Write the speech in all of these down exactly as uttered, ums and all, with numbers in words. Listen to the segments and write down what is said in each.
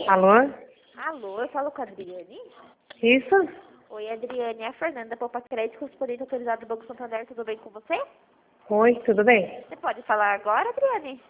Alô? Alô, eu falo com a Adriane. Isso? Oi, Adriane, é a Fernanda, Poupa Crédito, correspondente autorizado do Banco Santander, tudo bem com você? Oi, tudo bem? Você pode falar agora, Adriane?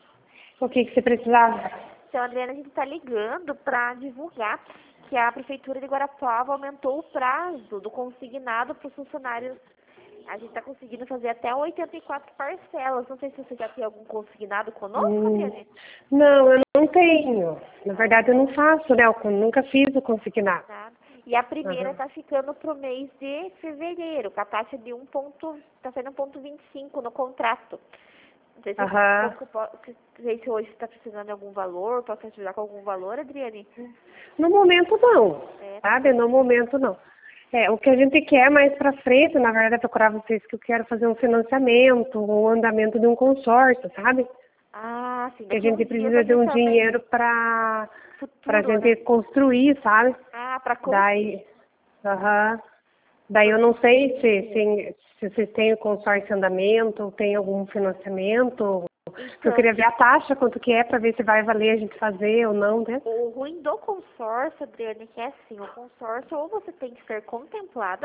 O que, que você precisava? Então, Adriane, a gente está ligando para divulgar que a Prefeitura de Guarapuava aumentou o prazo do consignado para os funcionários. A gente está conseguindo fazer até oitenta e quatro parcelas. Não sei se você já tem algum consignado conosco, Hum, Adriane. não, eu não tenho. Na verdade, eu não faço, né? Eu nunca fiz o consignado. Nada. E a primeira Uhum. está ficando para o mês de fevereiro, com a taxa de um ponto, está sendo um ponto vinte e cinco no contrato. Não sei se, Aham. eu posso- se, se hoje você está precisando de algum valor, posso ajudar com algum valor, Adriane? No momento, não. É, Sabe? No momento, não. É, o que a gente quer mais pra frente, na verdade, é procurar vocês que eu quero fazer um financiamento, um andamento de um consórcio, sabe? Ah, sim. Que a Daqui a gente uns dias precisa a de gente um também, dinheiro pra, pra futuro, gente né? construir, sabe? Ah, para Daí, aham. Daí eu não sei se, se, se vocês têm o consórcio em andamento, ou tem algum financiamento. Eu Então, queria ver a taxa, quanto que é, para ver se vai valer a gente fazer ou não, né? o ruim do consórcio, Adriane, que é assim, o consórcio ou você tem que ser contemplada,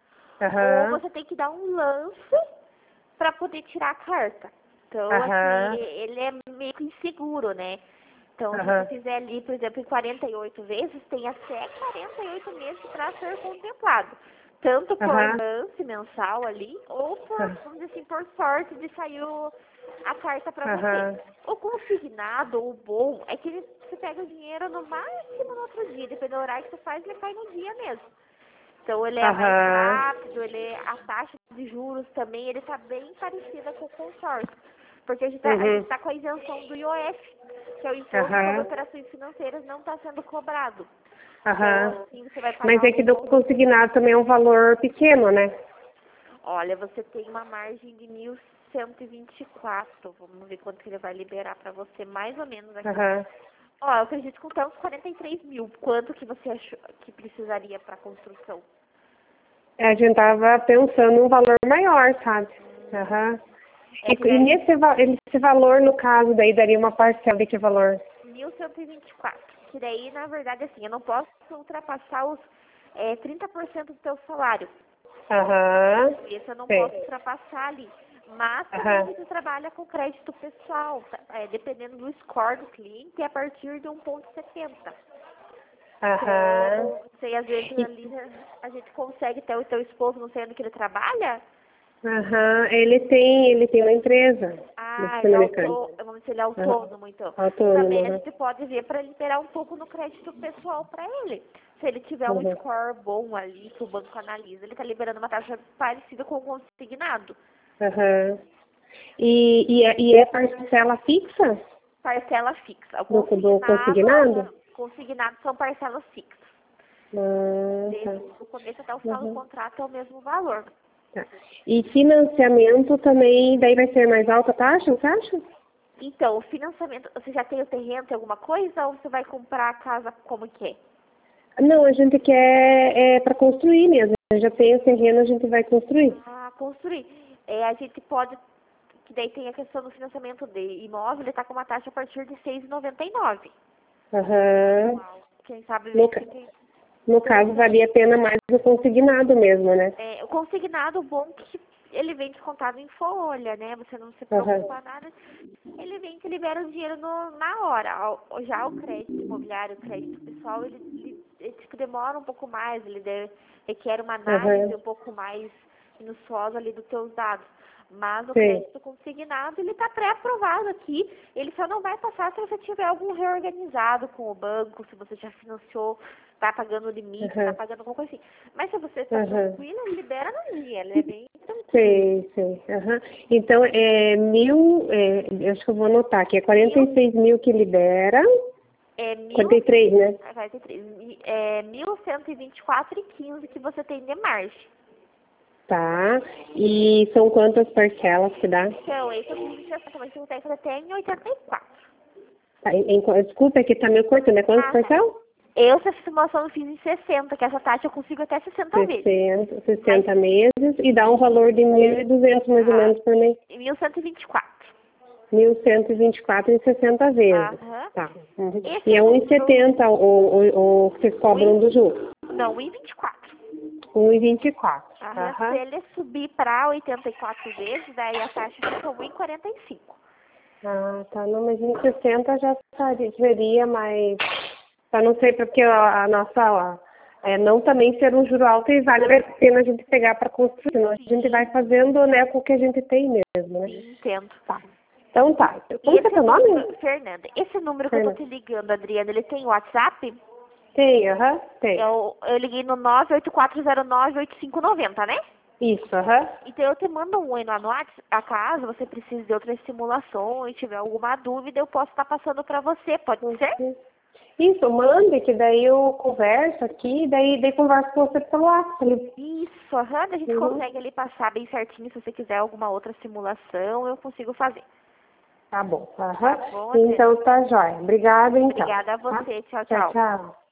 ou Aham, você tem que dar um lance para poder tirar a carta. Então, assim, aham, ele é meio que inseguro, né? Então, se você aham, fizer ali, por exemplo, em quarenta e oito vezes, tem até quarenta e oito meses para ser contemplado. Tanto por aham, lance mensal ali, ou por, vamos dizer assim, por sorte de sair o- a carta para você. aham, O consignado, o bom, é que você pega o dinheiro no máximo no outro dia, dependendo do horário que você faz, ele cai no dia mesmo. Então ele é mais aham, rápido, ele é- a taxa de juros também, ele está bem parecida com o consórcio. Porque a gente uhum, está com a isenção do I O F, que é o Imposto sobre aham, Operações Financeiras, não está sendo cobrado. Então, aham. assim, você vai Mas pagar é o que do imposto. consignado também é um valor pequeno, né? Olha, você tem uma margem de mil cento e vinte e quatro. Vamos ver quanto que ele vai liberar para você, mais ou menos aqui. Aham. Ó, eu acredito que então uns quarenta e três mil. Quanto que você achou que precisaria para a construção? A gente tava pensando um valor maior, sabe? Aham. É que E, e daí nesse va- esse valor, no caso, daí daria uma parcela de que valor? mil cento e vinte e quatro. Que daí, na verdade, assim, eu não posso ultrapassar os é, trinta por cento do teu salário. Aham. Isso eu não Sei. posso ultrapassar ali. Mas também a Aham. gente trabalha com crédito pessoal, tá? É, dependendo do score do cliente, a partir de um ponto setenta. Aham. Então, sei, às vezes E- ali a gente consegue ter o teu esposo, não sei onde que ele trabalha. Aham. Ele tem, ele tem uma empresa de Ah, ele oficina é mecânica. autônomo, vamos dizer, ele é Aham. autônomo, então. Autônomo, Também a aham. gente pode ver para liberar um pouco no crédito pessoal para ele. Se ele tiver um Aham. score bom ali, que o banco analisa, ele está liberando uma taxa parecida com o consignado. Aham. E, e, é, e é parcela fixa Parcela fixa. O do, do consignado, consignado? consignado são parcelas fixas. Ah, Desde tá. o começo até o final do Uhum. contrato é o mesmo valor. Tá. E financiamento também, daí vai ser mais alta a taxa, você acha? Então, o financiamento, você já tem o terreno, tem alguma coisa, ou você vai comprar a casa como que é? Não, a gente quer é, para construir mesmo. Já tem o terreno, a gente vai construir. Ah, construir. É, a gente pode, que daí tem a questão do financiamento de imóvel, ele está com uma taxa a partir de seis reais e noventa e nove. Aham. Quem sabe No, ver ca- se tem no caso, interessante. valia a pena mais o consignado mesmo, né? É, o consignado bom que ele vem descontado em folha, né? Você não se Aham. preocupa nada. Ele vem e te libera o dinheiro no- na hora. Ao- Já o crédito imobiliário, o crédito pessoal, ele, ele, ele, tipo, demora um pouco mais, ele de- requer uma análise Aham. um pouco mais minuciosa ali dos teus dados. Mas o Sim. crédito consignado, ele está pré-aprovado aqui. Ele só não vai passar se você tiver algum reorganizado com o banco, se você já financiou, está pagando o limite, está Aham. pagando alguma coisa assim. Mas se você está Aham. tranquila, ele libera no dia, ele é bem tranquilo. Sei, sei. Aham. Então, é mil, é, eu acho que eu vou anotar aqui, é quarenta Mil, e seis mil que libera, é mil, quarenta e três, né? ah, vai ter três, mi- é mil cento e vinte e quatro e quinze que você tem de margem. Tá. E são quantas parcelas que dá? Então, esse é o que você mas você consegue fazer até em oitenta e quatro. Tá, em- em- desculpa, é que tá meio curto, né? Quantas Ah, tá. parcelas? Eu, essa simulação eu fiz em sessenta, que essa taxa eu consigo até sessenta vezes. sessenta, Mas, sessenta meses e dá um valor de mil e duzentos mais ou ah, menos por mês. mil cento e vinte e quatro. mil cento e vinte e quatro em sessenta vezes. Aham. Tá. Uhum. Esse E é número- um e setenta o, o, o que vocês cobram do juros. Não, um e vinte e quatro. um e vinte e quatro. Aham. Aham. Se ele subir para oitenta e quatro vezes, daí a taxa fica um e quarenta e cinco. Ah, tá. Não, mas em sessenta já estaria- seria mais... Tá, não sei, porque a, a nossa... ó, é, não também ser um juro alto e vale a pena a gente pegar para construir. Senão a gente vai fazendo, né, com o que a gente tem mesmo, né? Sim, entendo. Tá. Então tá. E Como que é esse teu nome? número, Fernanda, esse número que eu tô te ligando, Adriana, ele tem WhatsApp? Tem, aham, tem. Eu, eu liguei no nove oito quatro zero nove oito cinco nove zero, né? Isso, aham. Então eu te mando um oi lá no WhatsApp, a caso você precise de outras simulações, tiver alguma dúvida, eu posso estar passando para você, pode ser? Isso, mande, que daí eu converso aqui, daí, daí converso com você pelo WhatsApp. Isso, aham, a gente Uhum. consegue ali passar bem certinho, se você quiser alguma outra simulação, eu consigo fazer. Tá bom, aham. Tá bom, Então tá jóia. Obrigada, então. Obrigada a Tá? você, tchau, Tchau, tchau. tchau.